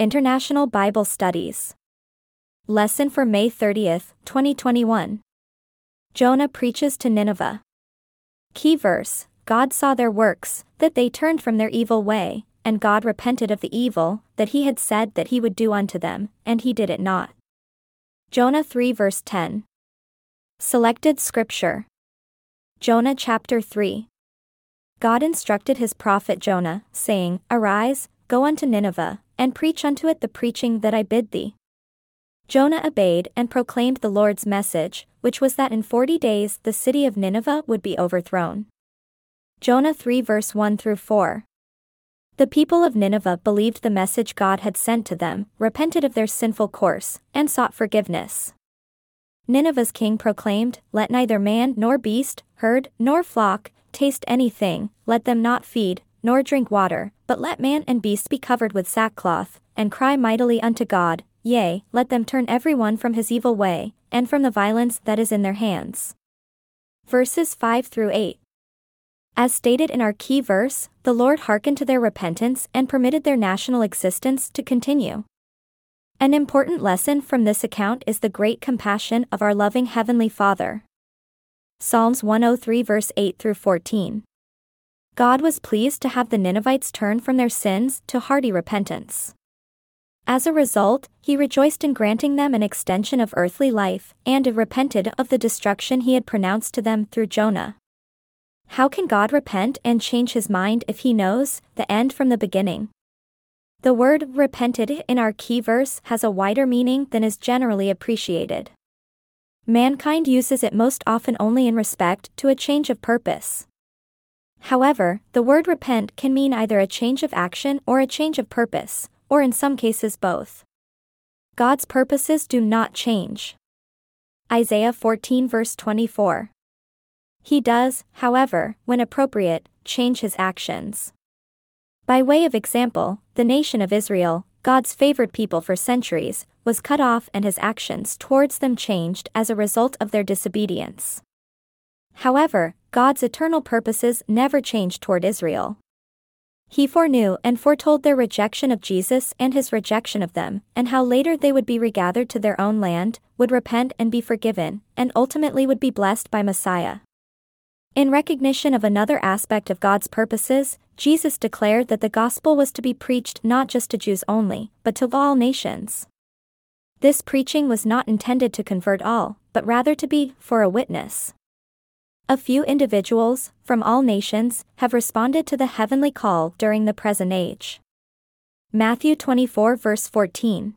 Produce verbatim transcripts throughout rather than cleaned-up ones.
International Bible Studies. Lesson for May thirtieth, twenty twenty-one. Jonah preaches to Nineveh. Key verse: God saw their works, that they turned from their evil way, and God repented of the evil that he had said that he would do unto them, and he did it not. Jonah three verse ten. Selected Scripture. Jonah chapter three. God instructed his prophet Jonah, saying, Arise, go unto Nineveh, and preach unto it the preaching that I bid thee. Jonah obeyed and proclaimed the Lord's message, which was that in forty days the city of Nineveh would be overthrown. Jonah three verse one through four. The people of Nineveh believed the message God had sent to them, repented of their sinful course, and sought forgiveness. Nineveh's king proclaimed, Let neither man nor beast, herd, nor flock, taste anything, let them not feed, nor drink water, but let man and beast be covered with sackcloth, and cry mightily unto God, yea, let them turn every one from his evil way, and from the violence that is in their hands. Verses five through eight. As stated in our key verse, the Lord hearkened to their repentance and permitted their national existence to continue. An important lesson from this account is the great compassion of our loving Heavenly Father. Psalms one oh three verse eight through fourteen. God was pleased to have the Ninevites turn from their sins to hearty repentance. As a result, he rejoiced in granting them an extension of earthly life, and repented of the destruction he had pronounced to them through Jonah. How can God repent and change his mind if he knows the end from the beginning? The word repented in our key verse has a wider meaning than is generally appreciated. Mankind uses it most often only in respect to a change of purpose. However, the word repent can mean either a change of action or a change of purpose, or in some cases both. God's purposes do not change. Isaiah fourteen verse twenty-four. He does, however, when appropriate, change his actions. By way of example, the nation of Israel, God's favored people for centuries, was cut off and his actions towards them changed as a result of their disobedience. However, God's eternal purposes never changed toward Israel. He foreknew and foretold their rejection of Jesus and his rejection of them, and how later they would be regathered to their own land, would repent and be forgiven, and ultimately would be blessed by Messiah. In recognition of another aspect of God's purposes, Jesus declared that the gospel was to be preached not just to Jews only, but to all nations. This preaching was not intended to convert all, but rather to be for a witness. A few individuals, from all nations, have responded to the heavenly call during the present age. Matthew twenty-four verse fourteen.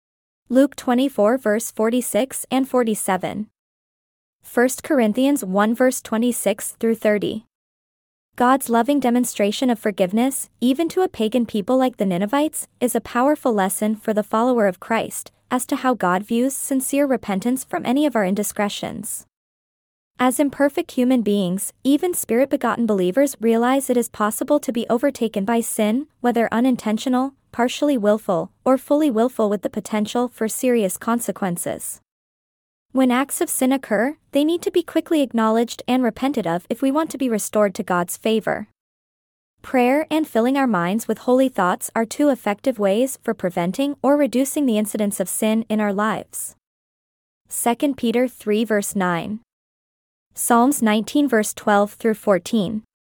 Luke twenty-four verse forty-six and forty-seven. First Corinthians one verse twenty-six through thirty. God's loving demonstration of forgiveness, even to a pagan people like the Ninevites, is a powerful lesson for the follower of Christ, as to how God views sincere repentance from any of our indiscretions. As imperfect human beings, even Spirit-begotten believers realize it is possible to be overtaken by sin, whether unintentional, partially willful, or fully willful, with the potential for serious consequences. When acts of sin occur, they need to be quickly acknowledged and repented of if we want to be restored to God's favor. Prayer and filling our minds with holy thoughts are two effective ways for preventing or reducing the incidence of sin in our lives. Second Peter three verse nine. Psalms nineteen verse twelve through fourteen.